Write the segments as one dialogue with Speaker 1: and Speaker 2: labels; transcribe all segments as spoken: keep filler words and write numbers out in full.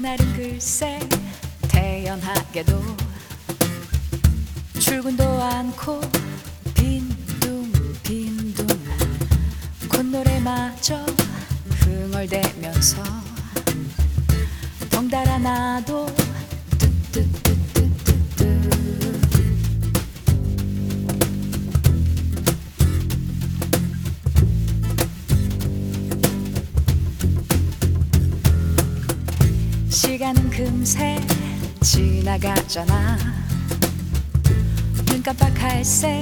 Speaker 1: 그날은 글쎄 태연하게도 출근도 않고 빈둥빈둥 콧노래마저 흥얼대면서 덩달아 나도 뚜뚜뚜뚜뚜뚜 시간은 금세 지나가잖아. 눈 깜빡할 새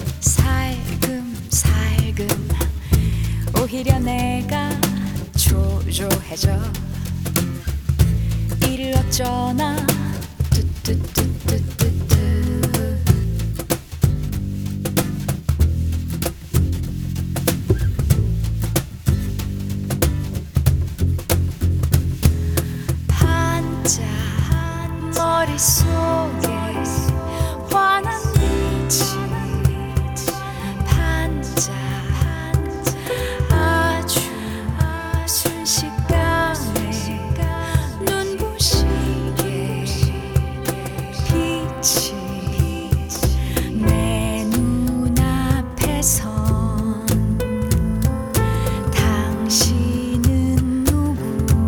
Speaker 1: 살금살금 오히려 내가 초조해져. 이를 어쩌나 뚜뚜뚜뚜뚜뚜 반짝 머릿속에 환한 빛이 반짝 아주 순식간에 눈부시게 빛이 내 눈앞에선 당신은 누구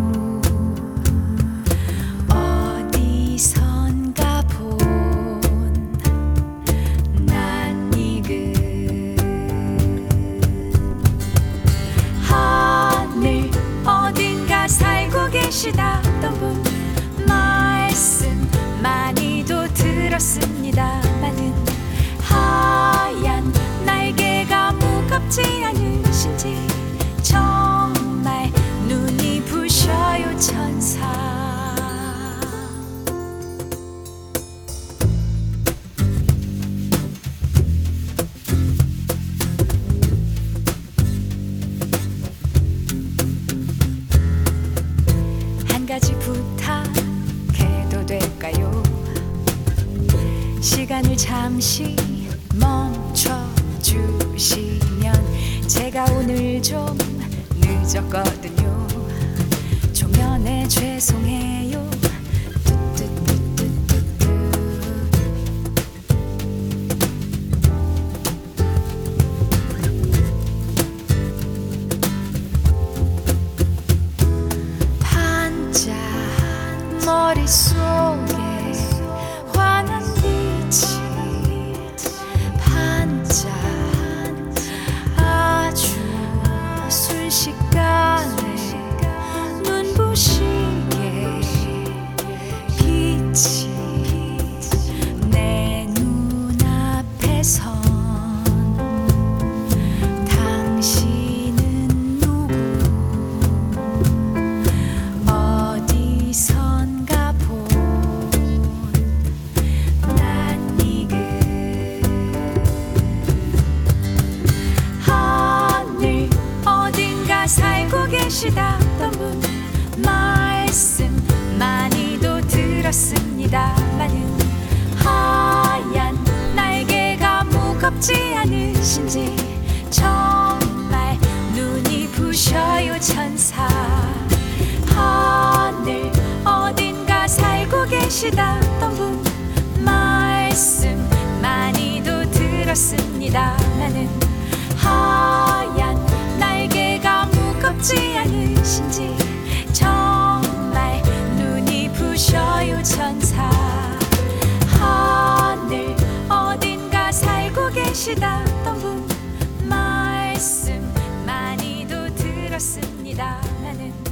Speaker 1: 어디선가 본 낯익은 하늘 어딘가 살고 계시다던 분 말씀 많이도 들었습니다마는 하얀 날개가 무겁지 않으신지 정말 눈이 부셔요 천사. 한 가지 부탁해도 될까요? 시간을 잠시 멈춰주시면 제가 오늘 좀 늦었거든요. 초면에 죄송해요. 뚜뚜뚜뚜뚜뚜 반짝 머릿속에 환한 빛이 반짝 아주 순식간에 눈부시게 빛이 내 눈앞에선 당신은 누구 어디선가 본 낯익은 하늘 어딘가 살고 계시다던 분 말씀 많이도 들었습니다마는 하얀 날개가 무겁지 않으신지 정말 눈이 부셔요 천사. 하늘 어딘가 살고 계시다던 분 말씀 많이도 들었습니다마는 하얀 날개가 무겁지 않으신지 정말 눈이 부셔요 천사. 하늘 어딘가 살고 계시다던 분 말씀 많이도 들었습니다마는